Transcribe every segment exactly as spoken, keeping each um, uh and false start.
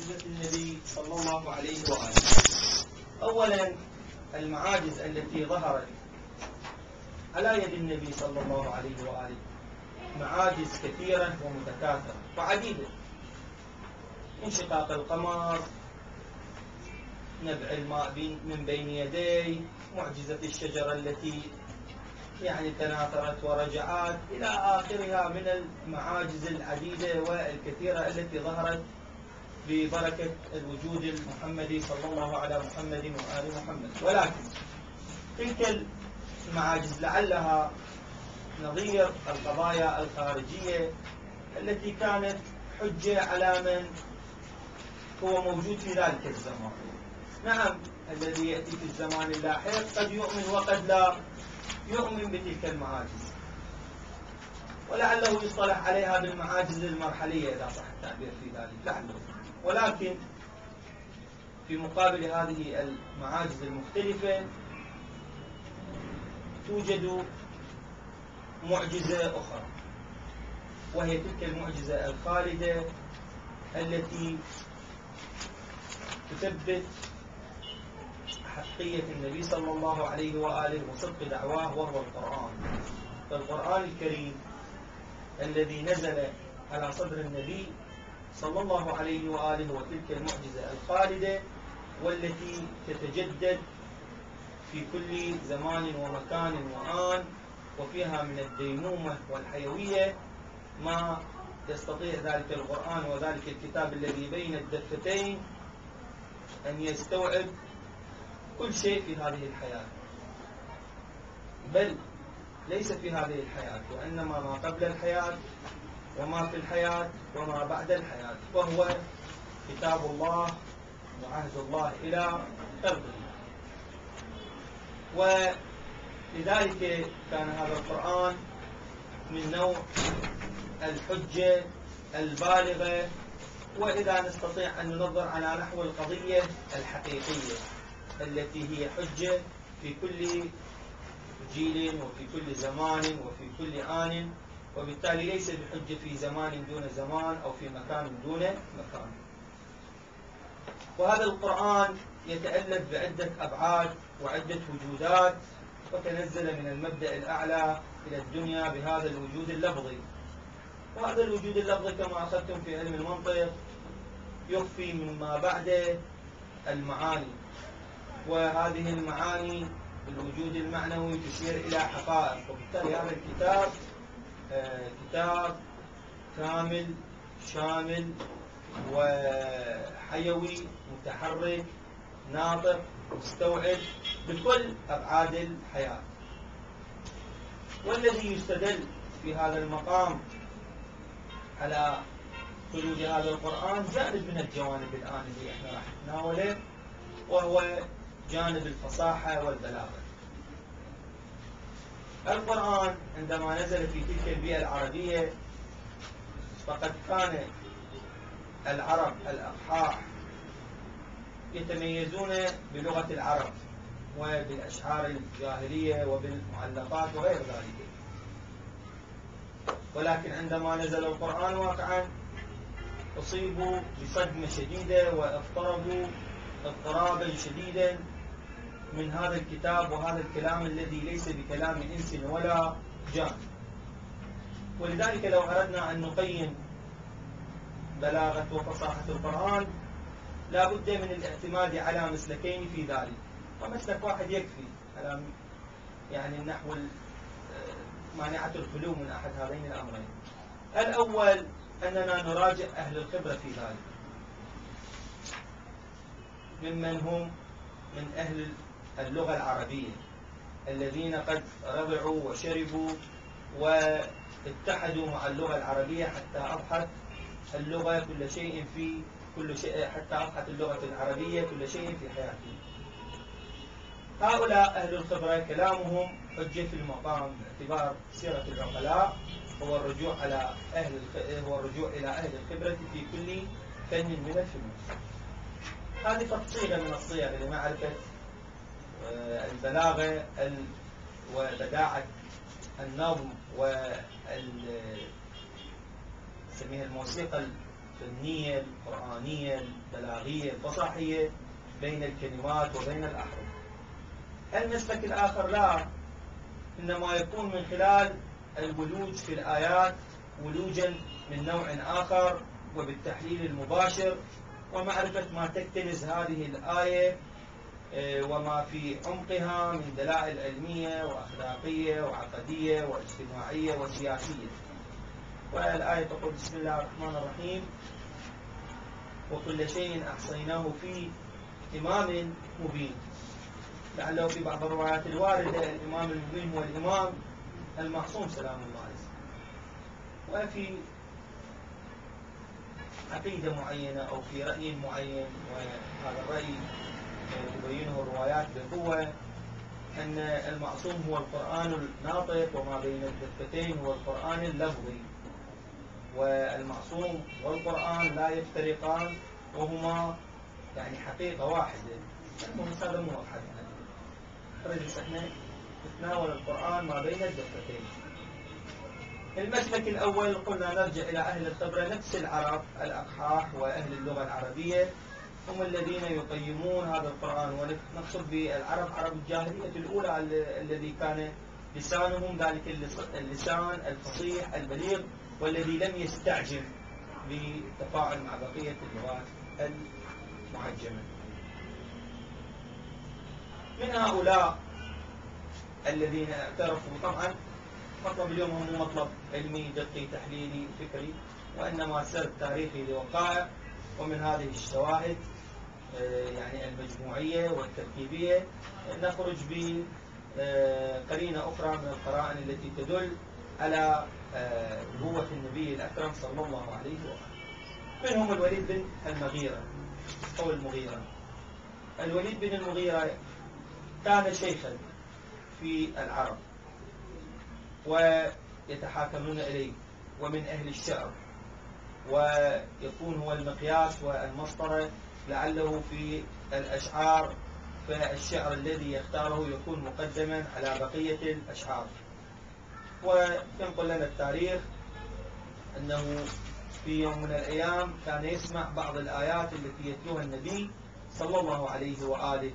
معجزة النبي صلى الله عليه وآله. أولا المعاجز التي ظهرت على يد النبي صلى الله عليه وآله معاجز كثيرة ومتكاثرة وعديدة: انشقاق القمر، نبع الماء من بين يديه، معجزة الشجرة التي يعني تناثرت ورجعات، إلى آخرها من المعاجز العديدة والكثيرة التي ظهرت ببركة الوجود المحمدي صلى الله على محمد وآل محمد. ولكن تلك المعاجز لعلها نظير القضايا الخارجية التي كانت حجة على من هو موجود في ذلك الزمان. نعم، الذي يأتي في الزمان اللاحق قد يؤمن وقد لا يؤمن بتلك المعاجز، ولعله يصطلح عليها بالمعاجز المرحلية إذا صح التعبير في ذلك، لعله. ولكن في مقابل هذه المعاجز المختلفة توجد معجزة أخرى، وهي تلك المعجزة الخالدة التي تثبت حقية النبي صلى الله عليه وآله وصدق دعواه، وهو القرآن. فالقرآن الكريم الذي نزل على صدر النبي صلى الله عليه وآله وتلك المعجزة الخالدة والتي تتجدد في كل زمان ومكان وآن، وفيها من الديمومة والحيوية ما يستطيع ذلك القرآن وذلك الكتاب الذي بين الدفتين أن يستوعب كل شيء في هذه الحياة، بل ليس في هذه الحياة، وإنما ما قبل الحياة وما في الحياة وما بعد الحياة، وهو كتاب الله وعهد الله إلى قربه. ولذلك كان هذا القرآن من نوع الحجة البالغة، وإذا نستطيع أن ننظر على نحو القضية الحقيقية التي هي حجة في كل جيل وفي كل زمان وفي كل آن، وبالتالي ليس بحجة في زمان دون زمان أو في مكان دون مكان. وهذا القرآن يتألف بعدة أبعاد وعدة وجودات، وتنزل من المبدأ الأعلى إلى الدنيا بهذا الوجود اللفظي. وهذا الوجود اللفظي كما أخذتم في علم المنطق يخفي مما بعده المعاني، وهذه المعاني بالوجود المعنوي تشير إلى حقائق. وبالتالي هذا الكتاب آه كتاب كامل شامل وحيوي متحرك ناطق مستوعب بكل أبعاد الحياة. والذي يستدل في هذا المقام على خروج هذا القرآن جانب من الجوانب الآن اللي احنا راح نتناوله، وهو جانب الفصاحة والبلاغة. القرآن عندما نزل في تلك البيئة العربية فقد كان العرب الأقحاح يتميزون بلغة العرب وبالأشعار الجاهلية وبالمعلقات وغير ذلك، ولكن عندما نزل القرآن واقعا أصيبوا بصدمة شديدة واضطربوا اضطرابا شديدا من هذا الكتاب وهذا الكلام الذي ليس بكلام إنس ولا جان. ولذلك لو أردنا أن نقيم بلاغة وفصاحة القرآن لا بد من الاعتماد على مسلكين في ذلك، ومسلك واحد يكفي على يعني النحو مانعة الخلو من أحد هذين الأمرين. الأول أننا نراجع أهل الخبرة في ذلك، ممن هم من أهل اللغة العربية الذين قد رضعوا وشربوا واتحدوا مع اللغة العربية حتى أضحت اللغة كل شيء في كل شيء حتى أضحت اللغة العربية كل شيء في حياتهم. هؤلاء أهل الخبرة كلامهم حجة في المقام باعتبار سيرة العقلاء هو الرجوع على أهل هو الرجوع إلى أهل الخبرة في كل فن من الفنون. هذه فقط صيغة من الصيغ لمعرفة البلاغة وبداعة النظم وال سميها الموسيقى الفنية القرآنية البلاغية الفصاحية بين الكلمات وبين الأحرف. المسلك الآخر لا، إنما يكون من خلال الولوج في الآيات ولوجا من نوع آخر، وبالتحليل المباشر ومعرفة ما تكتنز هذه الآية وما في عمقها من دلائل علمية وأخلاقية وعقدية واجتماعية وسياسية. والآية تقول: بسم الله الرحمن الرحيم: وكل شيء أحصيناه في إمام مبين. لعله في بعض الروايات الواردة الإمام المبين هو الإمام المعصوم سلام الله عليه. وفي عقيدة معينة أو في رأي معين، وهذا الرأي تبينه الروايات بقوة، أن المعصوم هو القرآن الناطق، وما بين الدفتين هو القرآن اللفظي. والمعصوم والقرآن لا يفترقان، وهما يعني حقيقة واحدة. المهم هذا مو أحدنا، رجل احنا نتناول القرآن ما بين الدفتين. المسلك الأول قلنا نرجع إلى أهل الخبرة، نفس العرب الأقحاح وأهل اللغة العربية هم الذين يقيمون هذا القرآن. ونقصد بالعرب عرب الجاهلية الأولى الذي كان لسانهم ذلك اللسان الفصيح البليغ، والذي لم يستعجل بالتفاعل مع بقية اللغات المعجمة. من هؤلاء الذين اعترفوا، طبعا مطلب اليوم هو مطلب علمي دقي تحليلي فكري، وإنما سرد تاريخي لوقائع، ومن هذه الشواهد يعني المجموعية والتركيبية نخرج بقرينة أخرى من القرائن التي تدل على نبوة النبي الأكرم صلى الله عليه وآله. منهم الوليد بن المغيرة أو المغيرة. الوليد بن المغيرة كان شيخا في العرب ويتحاكمون إليه، ومن أهل الشعر، ويكون هو المقياس والمسطرة لعله في الأشعار، فالشعر الذي يختاره يكون مقدما على بقية الأشعار. وينقل لنا التاريخ أنه في يوم من الأيام كان يسمع بعض الآيات التي يتلوها النبي صلى الله عليه وآله،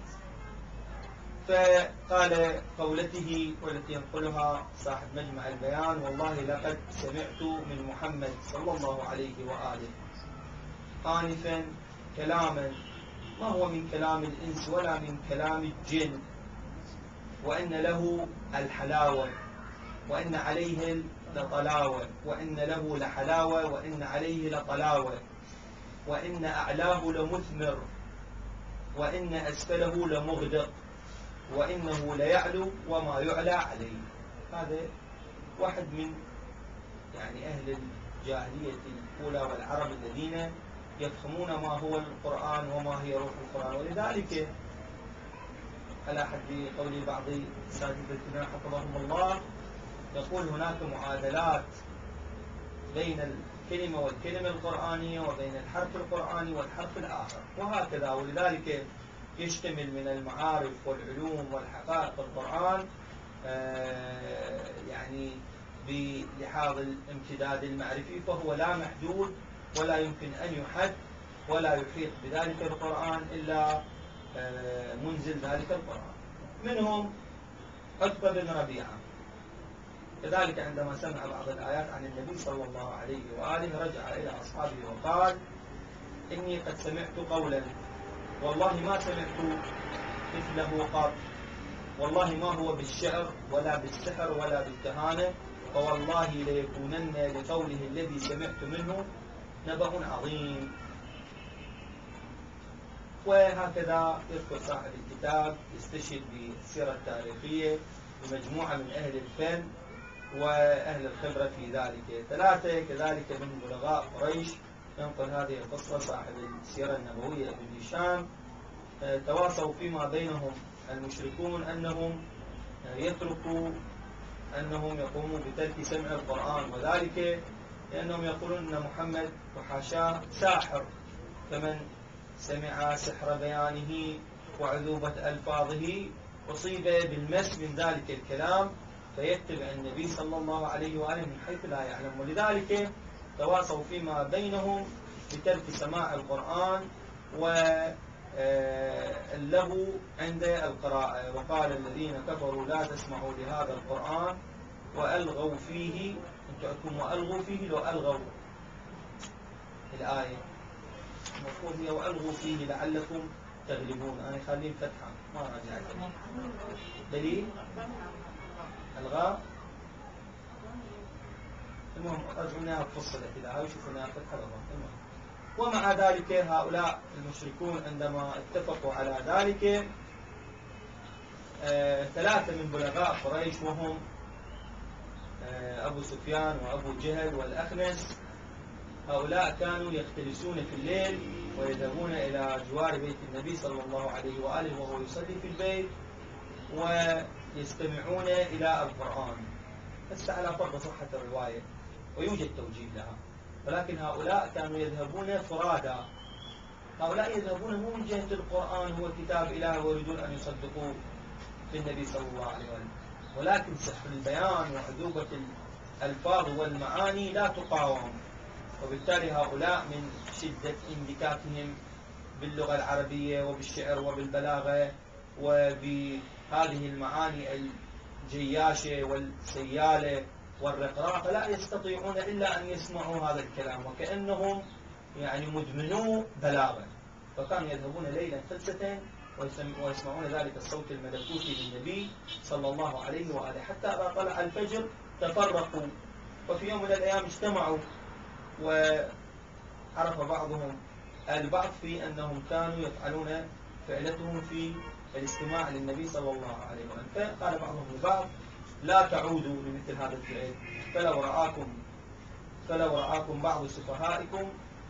فقال قولته والتي ينقلها صاحب مجمع البيان: والله لقد سمعت من محمد صلى الله عليه وآله آنفا كلاما ما هو من كلام الإنس ولا من كلام الجن، وإن له الحلاوة وإن عليه لطلاوة، وإن له لحلاوة وإن عليه لطلاوة، وإن أعلاه لمثمر وإن أسفله لمغدق، وإنه ليعلو وما يعلى عليه. هذا واحد من يعني أهل الجاهلية الأولى والعرب الذين يفهمون ما هو القرآن وما هي روح القرآن. ولذلك على حد قول بعض أساتذتنا حفظهم الله يقول: هناك معادلات بين الكلمة والكلمة القرآنية وبين الحرف القرآني والحرف الآخر، وهكذا. ولذلك يشتمل من المعارف والعلوم والحقائق القرآن يعني بلحاظ الامتداد المعرفي، فهو لا محدود ولا يمكن أن يحد ولا يحيط بذلك القرآن إلا منزل ذلك القرآن. منهم عتبة بن ربيعة، كذلك عندما سمع بعض الآيات عن النبي صلى الله عليه وآله رجع إلى أصحابه وقال: إني قد سمعت قولا والله ما سمعت مثله قط، والله ما هو بالشعر ولا بالسحر ولا بالكهانة، فوالله ليكونن لقوله الذي سمعت منه نبأ عظيم. وهكذا يذكر صاحب الكتاب يستشهد بالسيرة التاريخية بمجموعة من أهل الفن وأهل الخبرة في ذلك. ثلاثة كذلك من بلغاء قريش ينقل هذه القصة صاحب السيرة النبوية ابن هشام، تواصوا فيما بينهم المشركون أنهم يتركوا أنهم يقوموا بترك سمع القرآن، وذلك لأنهم يقولون أن محمد وحاشاه ساحر، فمن سمع سحر بيانه وعذوبة ألفاظه أصيب بالمس من ذلك الكلام فيتبع النبي صلى الله عليه وآله من حيث لا يعلم. ولذلك تواصوا فيما بينهم بترك سماع القرآن واللغو عند القراءة. وقال الذين كفروا لا تسمعوا لهذا القرآن وألغوا فيه، أنتم وألغوا فيه لو ألغوا الآية المفروض هي وألغوا فيه لعلكم تغلبون. أنا خليه فتحة ما راجعت دليل ألغاء. المهم رجعنا فصلت إلى هاي وشوفوا لنا فتحة الألغاء. ومع ذلك هؤلاء المشركون عندما اتفقوا على ذلك آه ثلاثة من بلغاء قريش وهم آه أبو سفيان وأبو جهل والأخنس، هؤلاء كانوا يختلسون في الليل ويذهبون إلى جوار بيت النبي صلى الله عليه وآله وهو يصلي في البيت ويستمعون إلى القرآن. بس على فرض صحة الرواية ويوجد توجيه لها، ولكن هؤلاء كانوا يذهبون فرادى. هؤلاء يذهبون مو من جهة القرآن هو كتاب إله ويريدون أن يصدقوا في النبي صلى الله عليه وآله، ولكن سحر البيان وعذوبة الألفاظ والمعاني لا تقاوم، وبالتالي هؤلاء من شدة اندكاكهم باللغة العربية وبالشعر وبالبلاغة وبهذه المعاني الجياشة والسيالة والرقراقة لا يستطيعون إلا أن يسمعوا هذا الكلام، وكأنهم يعني مدمنو بلاغة. فكانوا يذهبون ليلا خلسة ويسمعون ذلك الصوت الملكوتي للنبي صلى الله عليه وآله حتى إذا طلع الفجر تفرقوا، وفي يوم من الأيام اجتمعوا وعرف بعضهم البعض في أنهم كانوا يفعلون فعلتهم في الاستماع للنبي صلى الله عليه وسلم، فقال بعضهم لبعض لا تعودوا لمثل هذا الفعل، فلو رآكم فلو رآكم بعض سفهائكم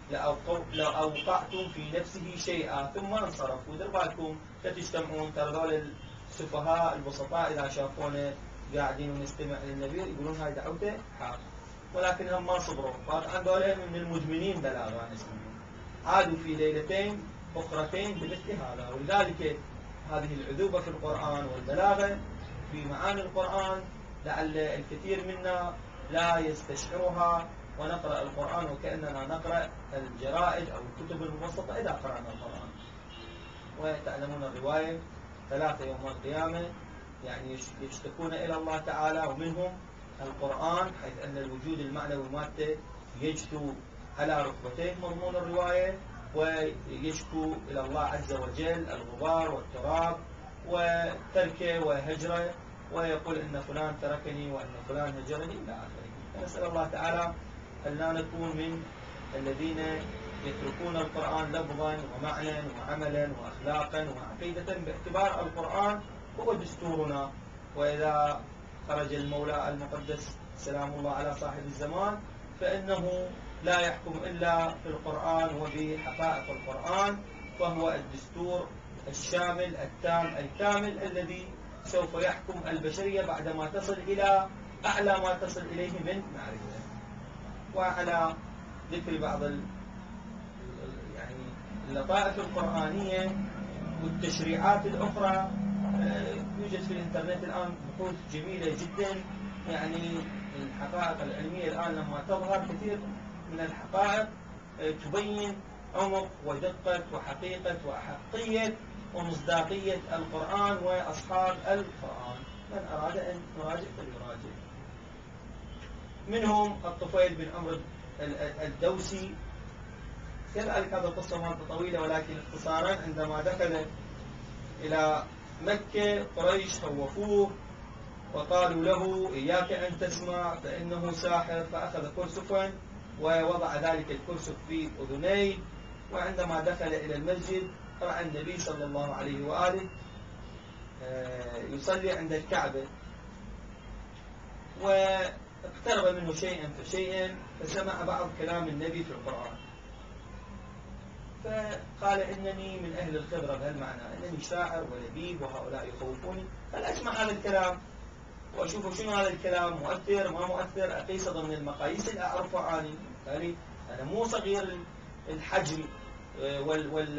لأوقعتم في نفسه شيئا ثم انصرفوا. دير بالكم تجتمعون، ترى ذول السفهاء البسطاء إذا شافونا قاعدين ونستمع للنبي يقولون هاي دعوته حق، ولكنهم ما صبروا، فطبعا ذولا من المدمنين بلاغة نسميهم، عادوا في ليلتين أخرتين بمثل هذا. ولذلك هذه العذوبة في القرآن والبلاغة في معاني القرآن لعل الكثير منا لا يستشعرها، ونقرأ القرآن وكأننا نقرأ الجرائد أو الكتب المبسطة إذا قرأنا القرآن. وتعلمون الرواية ثلاثة يوم القيامة يعني يشتكون إلى الله تعالى، ومنهم القرآن، حيث أن الوجود المعنوي مالته يجثو على ركبتيه مضمون الرواية، ويشكو إلى الله عز وجل الغبار والتراب وتركه وهجره، ويقول إن فلان تركني وأن فلان هجرني إلى آخره. فنسأل الله تعالى أن لا نكون من الذين يتركون القرآن لفظا ومعنى وعملا وأخلاقا وعقيدة، باعتبار القرآن هو دستورنا. وإذا خرج المولى المقدس سلام الله على صاحب الزمان فإنه لا يحكم إلا في القرآن وبحقائق القرآن، فهو الدستور الشامل التام الكامل الذي سوف يحكم البشرية بعدما تصل إلى أعلى ما تصل إليه من معرفة. وعلى ذكر بعض يعني اللطائف القرآنية والتشريعات الأخرى، يوجد في الإنترنت الآن بحوث جميلة جدا، يعني الحقائق العلمية الآن لما تظهر كثير من الحقائق تبين عمق ودقة وحقيقة وأحقية ومصداقية القرآن وأصحاب القرآن. من أراد أن يراجع فليراجع. منهم الطفيل بن عمرو الدوسي، كذلك هذا القصة مالته طويلة ولكن اختصارا، عندما دخل إلى مكة قريش خوفوه وقالوا له إياك أن تسمع فإنه ساحر، فأخذ كرسفا ووضع ذلك الكرسف في أذنيه، وعندما دخل إلى المسجد رأى النبي صلى الله عليه وآله يصلي عند الكعبة، واقترب منه شيئا فشيئا فسمع بعض كلام النبي في القرآن، فقال إنني من أهل الخبرة بهالمعنى، إنني شاعر ولبيب وهؤلاء يخوفوني، هل أسمع هذا الكلام وأشوف شنو هذا الكلام مؤثر ما مؤثر، أقيس ضمن المقاييس اللي أعرفها عني. بالتالي أنا مو صغير الحجم وال, وال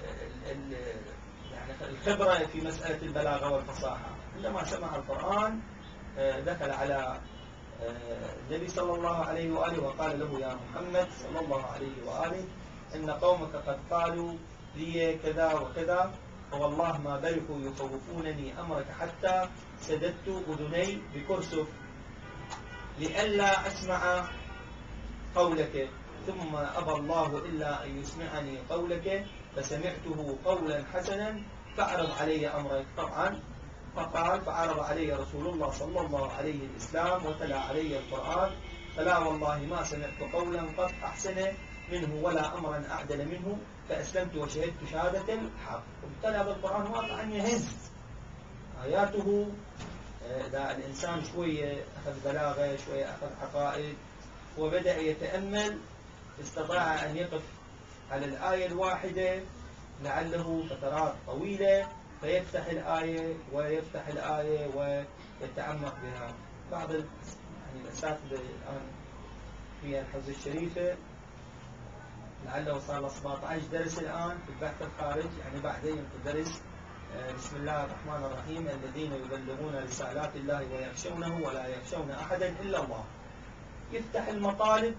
يعني الخبرة في مسألة البلاغة والفصاحة. عندما سمع القرآن دخل على النبي صلى الله عليه وآله وقال له: يا محمد صلى الله عليه وآله إن قومك قد قالوا لي كذا وكذا، فوالله ما برحوا يخوفونني أمرك حتى سددت أذني بكرسف لئلا أسمع قولك، ثم أبى الله إلا أن يسمعني قولك فسمعته قولا حسنا فأعرض علي أمرك. طبعا فقال: فعرض علي رسول الله صلى الله عليه الإسلام وتلا علي القرآن، فلا والله ما سمعت قولا قد أحسن منه ولا أمرا أعدل منه، فأسلمت وشهدت شهادة الحق. وابتلى بالقرآن واقعا يهز آياته. إذا الإنسان شوية أخذ بلاغة، شوية أخذ عقائد، وبدأ يتأمل، استطاع أن يقف على الآية الواحدة لعله فترات طويلة، فيفتح الآية ويفتح الآية ويتعمق بها. بعض يعني الأساتذة الآن في الحفظ الشريفة لعله صار له سبعة عشر درس الآن في البحث الخارج، يعني بعدين درس بسم الله الرحمن الرحيم الذين يبلغون رسالات الله ويخشونه ولا يخشون أحدا إلا الله. يفتح المطالب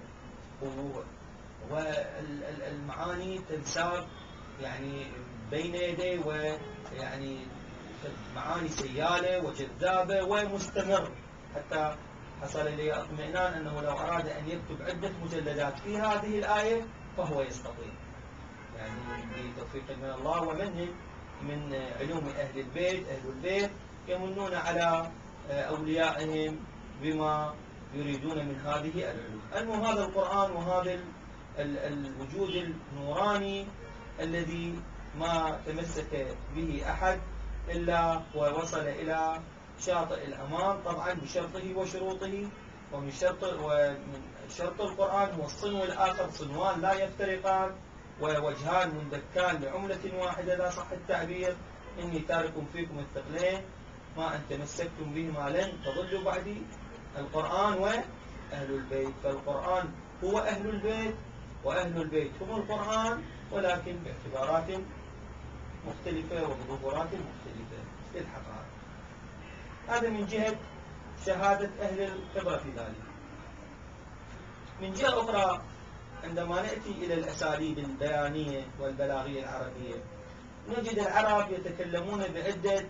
والمعاني تنساب يعني بين يديه، ويعني معاني سيالة وجذابة ومستمر، حتى حصل لي اطمئنان أنه لو أراد أن يكتب عدة مجلدات في هذه الآية فهو يستطيع، يعني بتوفيق من الله ومنه من علوم أهل البيت. أهل البيت يمنون على أوليائهم بما يريدون من هذه العلوم. المهم هذا القرآن وهذا الوجود النوراني الذي ما تمسك به أحد إلا ووصل إلى شاطئ الأمام، طبعا بشرطه وشروطه. ومن شرط ومن شرط القرآن هو الصنو الآخر، صنوان لا يفترقان ووجهان مندكان لعملة واحدة لا صح التعبير. إني تارك فيكم الثقلين ما أن تمسكتم بهما لن تضلوا بعدي، القرآن وأهل البيت. فالقرآن هو أهل البيت وأهل البيت هم القرآن، ولكن باعتبارات مختلفة وبظهورات مختلفة للحقائق. هذا من جهة شهادة أهل الخبرة في ذلك. من جهة أخرى عندما نأتي إلى الأساليب البيانية والبلاغية العربية، نجد العرب يتكلمون بعدة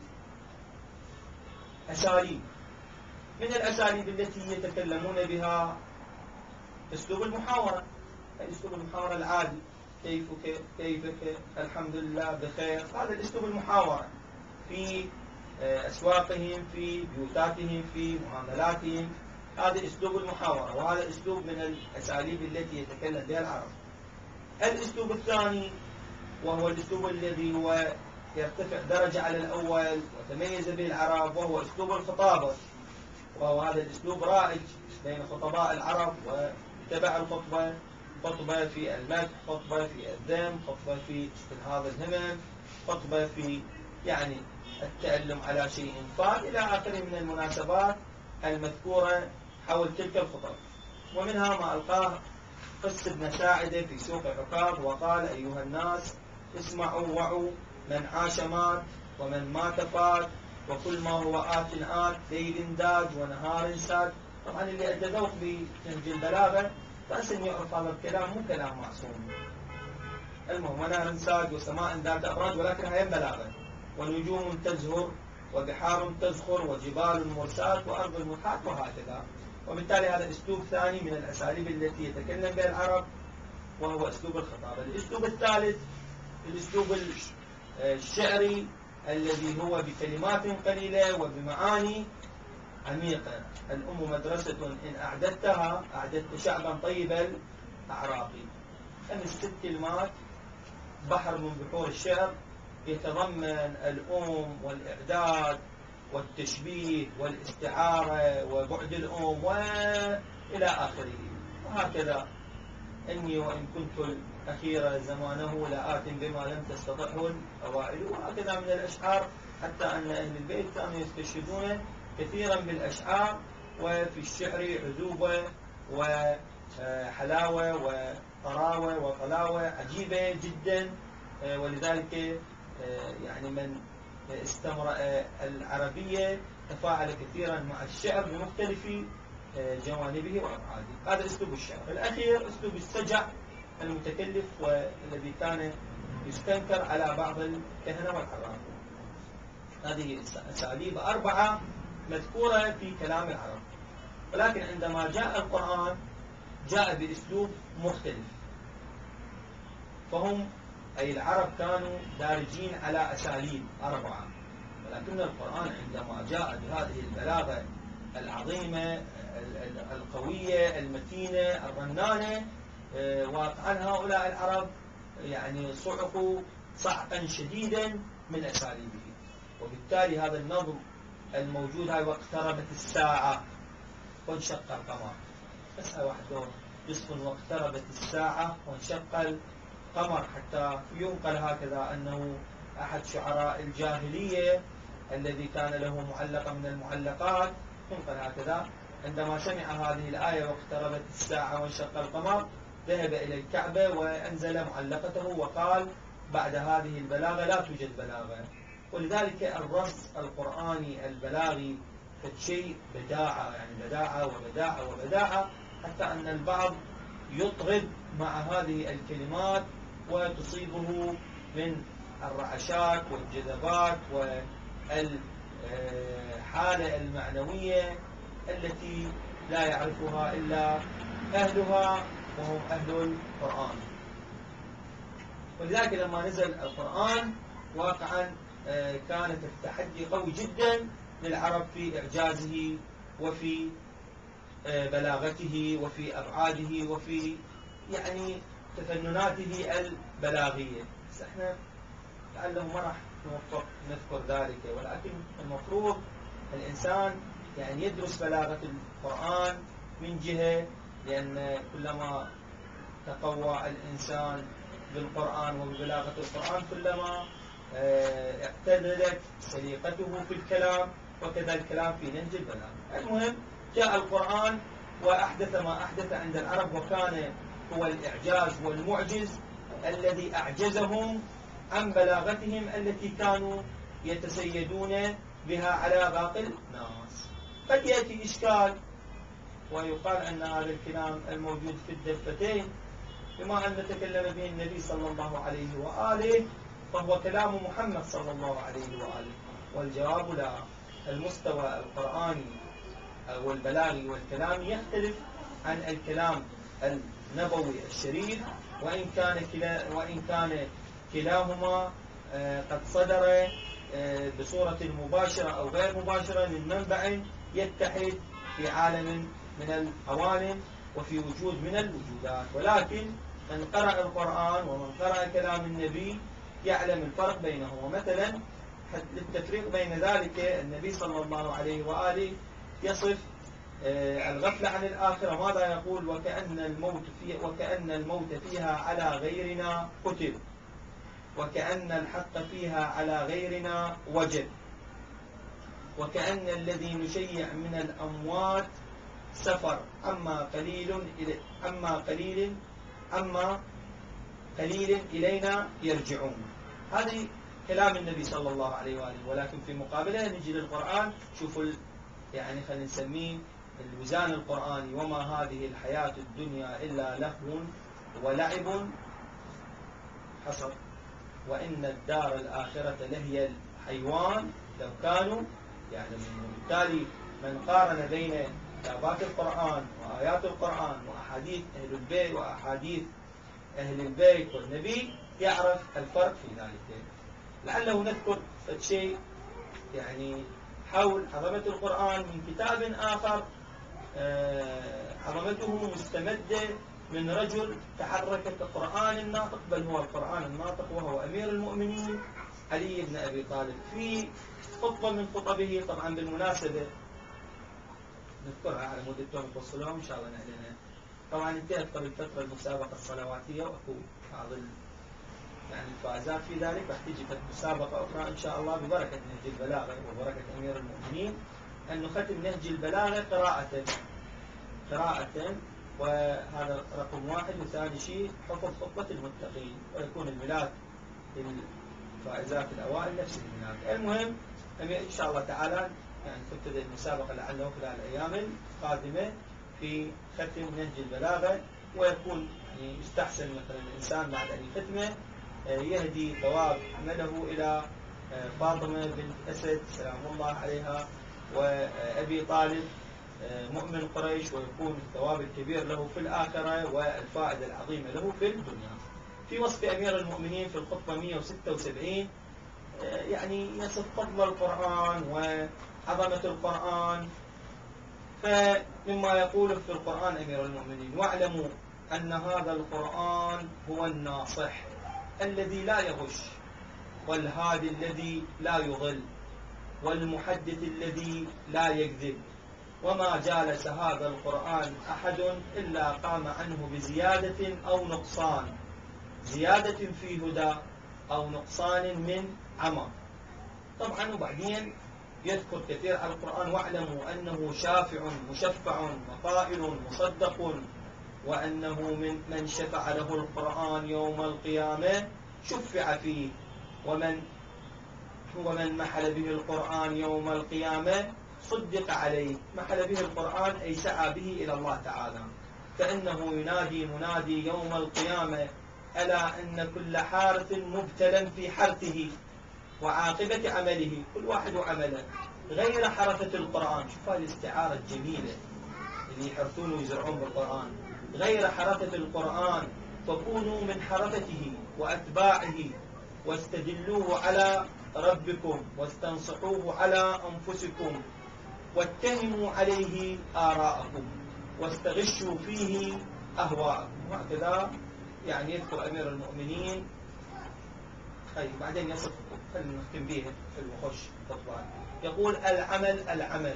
أساليب. من الأساليب التي يتكلمون بها أسلوب المحاورة، أسلوب المحاورة العادي، كيفك كيفك الحمد لله بخير. هذا الأسلوب المحاورة في أسواقهم، في بيوتاتهم، في معاملاتهم، هذا أسلوب المحاورة، وهذا أسلوب من الأساليب التي يتكلم بها العرب. الأسلوب الثاني وهو الأسلوب الذي هو يرتفع درجة على الأول وتميز به العرب، وهو أسلوب الخطابة، وهو هذا الأسلوب رائج بين خطباء العرب وتبع الخطبة، خطبة في المدح، خطبة في الذم، خطبة في استنهاض الهمم، خطبة في يعني التألم على شيء فات إلى آخره من المناسبات المذكورة حول تلك الخطب. ومنها ما ألقاه قس بن ساعدة في سوق عكاظ وقال: أيها الناس اسمعوا وعوا، من عاش مات ومن مات فات، وكل ما هو آت آت، ليل داج ونهار ساد. طبعا اللي أدى ذوق بنهج البلاغة رأسا يعرف هذا الكلام مو كلام معصوم. المهم ونهر ساد وسماء ذات أبراج، ولكنها ين بلاغة. ونجوم تزهر وبحار تزخر وجبال مرسات وأرض متحات، وهكذا. وبالتالي هذا أسلوب ثاني من الأساليب التي يتكلم بها العرب، وهو أسلوب الخطابة. الأسلوب الثالث الأسلوب الشعري الذي هو بكلمات قليلة وبمعاني عميقة. الأم مدرسة إن أعددتها أعددت شعبا طيب الأعراق. خمس ست كلمات، بحر من بحور الشعر يتضمن الأم والإعداد والتشبيه والاستعارة وبعد الأم وإلى آخره. وهكذا إني وإن كنت الأخير زمانه لآت بما لم تستطعه الأوائل. وهكذا من الأشعار، حتى أن أهل البيت كانوا يستشهدون كثيرا بالأشعار، وفي الشعر عذوبة وحلاوة وطراوة وطلاوة عجيبة جدا. ولذلك يعني من استمرأ العربية تفاعل كثيرا مع الشعر بمختلف جوانبه وأبعاده. هذا أسلوب الشعر. الأخير أسلوب السجع المتكلف والذي كان يستنكر على بعض الكهنة والعرب. هذه أساليب أربعة مذكورة في كلام العرب، ولكن عندما جاء القرآن جاء بأسلوب مختلف. فهم أي العرب كانوا دارجين على أساليب أربعة، ولكن القرآن عندما جاء بهذه البلاغة العظيمة القوية المتينة الرنانة، واقعا هؤلاء العرب يعني صعقوا صعقا شديدا من أساليبه. وبالتالي هذا النظم الموجود هاي واقتربت الساعة وانشق القمر، بس واحد يسكن واقتربت الساعة وانشق القمر، حتى ينقل هكذا أنه أحد شعراء الجاهلية الذي كان له معلقة من المعلقات ينقل هكذا، عندما سمع هذه الآية واقتربت الساعة وانشق القمر ذهب إلى الكعبة وأنزل معلقته وقال بعد هذه البلاغة لا توجد بلاغة. ولذلك الرص القرآني البلاغي شيء بداعة، يعني بداعة وبداعة وبداعة، حتى أن البعض يطرب مع هذه الكلمات وتصيبه من الرعشات والجذبات والحالة المعنوية التي لا يعرفها إلا أهلها وهم أهل القرآن. ولذلك لما نزل القرآن واقعا كانت التحدي قوي جدا للعرب في إعجازه وفي بلاغته وفي أبعاده وفي يعني تفنناته البلاغية. بس احنا لعله ما راح نوفق نذكر ذلك، ولكن المفروض الإنسان يعني يدرس بلاغة القرآن من جهة، لأن كلما تقوى الإنسان بالقرآن وببلاغة القرآن كلما اعتدلت سليقته في الكلام، وكذا الكلام في نهج البلاغة. المهم جاء القرآن وأحدث ما أحدث عند العرب، وكان هو الإعجاز والمعجز الذي أعجزهم عن بلاغتهم التي كانوا يتسيدون بها على باقي الناس. قد يأتي إشكال ويقال أن هذا الكلام الموجود في الدفتين بما أن تكلم به النبي صلى الله عليه وآله فهو كلام محمد صلى الله عليه وآله، والجواب لا. المستوى القرآني والبلاغي والكلام يختلف عن الكلام النبوي الشريف، وإن كان كلا وإن كان كلاهما قد صدر بصورة مباشرة أو غير مباشرة من منبع يتحد في عالم من العوالم وفي وجود من الوجودات. ولكن من قرأ القرآن ومن قرأ كلام النبي يعلم الفرق بينهما. مثلا للتفريق بين ذلك النبي صلى الله عليه وآله يصف الغفلة عن الآخرة، ماذا يقول؟ وكأن الموت فيها وكأن الموت فيها على غيرنا كتب، وكأن الحق فيها على غيرنا وجب، وكأن الذي نشيع من الأموات سفر، أما قليل أما قليل أما قليل إلينا يرجعون. هذه كلام النبي صلى الله عليه وآله. ولكن في مقابلها نجي للقرآن، شوفوا يعني خلينا نسميه الوزان القرآني: وما هذه الحياة الدنيا إلا لهو ولعب حصر، وإن الدار الآخرة لهي الحيوان لو كانوا يعلمون. وبالتالي من قارن بين كتابات القرآن وآيات القرآن وأحاديث أهل البيت وأحاديث أهل البيت والنبي يعرف الفرق في ذلك. لعله نذكر شيء يعني حول عظمة القرآن من كتاب آخر عظمته مستمدة من رجل تحرك كقرآن الناطق، بل هو القرآن الناطق، وهو أمير المؤمنين علي بن أبي طالب. في خطبة من خطبه، طبعا بالمناسبة نذكرها على مود التوم توصلهم إن شاء الله نعلنها. طبعا انتهت قبل فترة المسابقة الصلواتية، وأكو بعض يعني الفائزات في ذلك، راح تجي مسابقة أخرى إن شاء الله ببركة نهج البلاغة وبركة أمير المؤمنين، أن نختم نهج البلاغة قراءة قراءة وهذا رقم واحد. وثاني شيء حفظ خطبة المتقين، ويكون الميلاد للفائزات الأوائل نفس الميلاد. المهم إن شاء الله تعالى يعني تبتدأ المسابقة لعله خلال الأيام القادمة في ختم نهج البلاغة، ويكون يعني يستحسن مثلا الإنسان بعد أن يختمه يهدي ثواب عمله إلى فاطمة بنت أسد سلام الله عليها وأبي طالب مؤمن قريش، ويكون الثواب الكبير له في الآخرة والفائدة العظيمة له في الدنيا. في وصف أمير المؤمنين في الخطبة مئة وستة وسبعين يعني يصف فضل القرآن وعظمة القرآن. فمما يقول في القرآن أمير المؤمنين: واعلموا أن هذا القرآن هو الناصح الذي لا يغش، والهادي الذي لا يضل، والمحدث الذي لا يكذب، وما جالس هذا القرآن أحد إلا قام عنه بزيادة أو نقصان، زيادة في هدى أو نقصان من عمى. طبعا وبعدين يذكر كثير على القرآن: واعلموا أنه شافع مشفع وقائل مصدق، وأنه من من شفع له القرآن يوم القيامة شفع فيه، ومن ومن محل به القرآن يوم القيامة صدق عليه. محل به القرآن أي سعى به إلى الله تعالى، فإنه ينادي منادي يوم القيامة: ألا أن كل حارث مبتلى في حرثه وعاقبة عمله، كل واحد وعمله، غير حرثة القرآن. شوف هذه الاستعارة الجميلة اللي يحرثون ويزرعون بالقرآن: غير حرثة القرآن، فكونوا من حرثته وأتباعه، واستدلوه على ربكم واستنصحوه على أنفسكم، واتهموا عليه آراءكم، واستغشوا فيه أهواءكم. وهكذا يعني يذكر أمير المؤمنين. طيب بعدين يصف، خلينا نختم به في الوخش التطبيق. يقول: العمل العمل،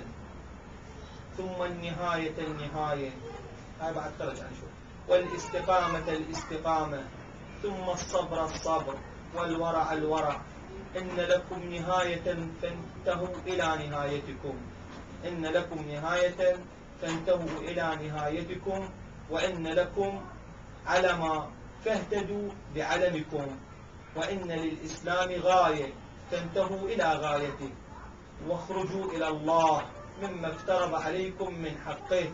ثم النهاية النهاية، هاي بعد خرج عن شو، والاستقامة الاستقامة، ثم الصبر الصبر، والورع الورع. إن لكم نهاية فانتهوا إلى نهايتكم، إن لكم نهاية فانتهوا إلى نهايتكم، وإن لكم علما فاهتدوا بعلمكم، وإن للإسلام غاية فانتهوا إلى غايته، واخرجوا إلى الله مما افترض عليكم من حقه،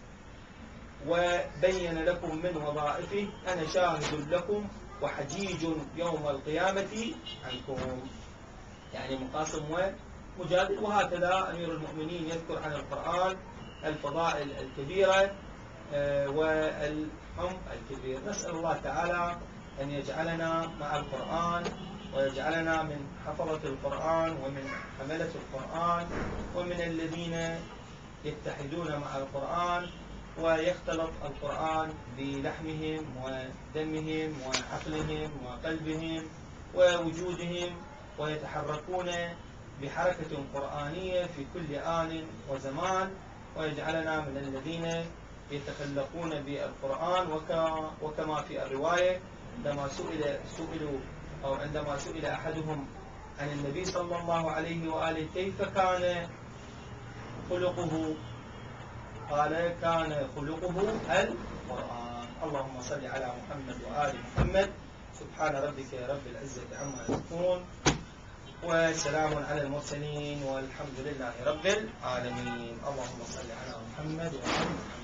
وبين لكم من وظائفه: أنا شاهد لكم وحجيج يوم القيامة عنكم. يعني مقاسم ومجادل. وهكذا أمير المؤمنين يذكر عن القرآن الفضائل الكبيرة والعمق الكبير. نسأل الله تعالى أن يجعلنا مع القرآن، ويجعلنا من حفظة القرآن ومن حملة القرآن ومن الذين يتحدون مع القرآن، ويختلط القرآن بلحمهم ودمهم وعقلهم وقلبهم ووجودهم، ويتحركون بحركة قرآنية في كل آن وزمان، ويجعلنا من الذين يتخلقون بالقرآن. وكما في الرواية عندما سئل سئلوا أو عندما سئل أحدهم عن النبي صلى الله عليه وآله كيف كان خلقه، قال: كان خلقه القرآن. اللهم صل على محمد وآل محمد. سبحان ربك رب العزة عما يصفون، وسلام على المرسلين، والحمد لله رب العالمين. اللهم صل على محمد وآل محمد.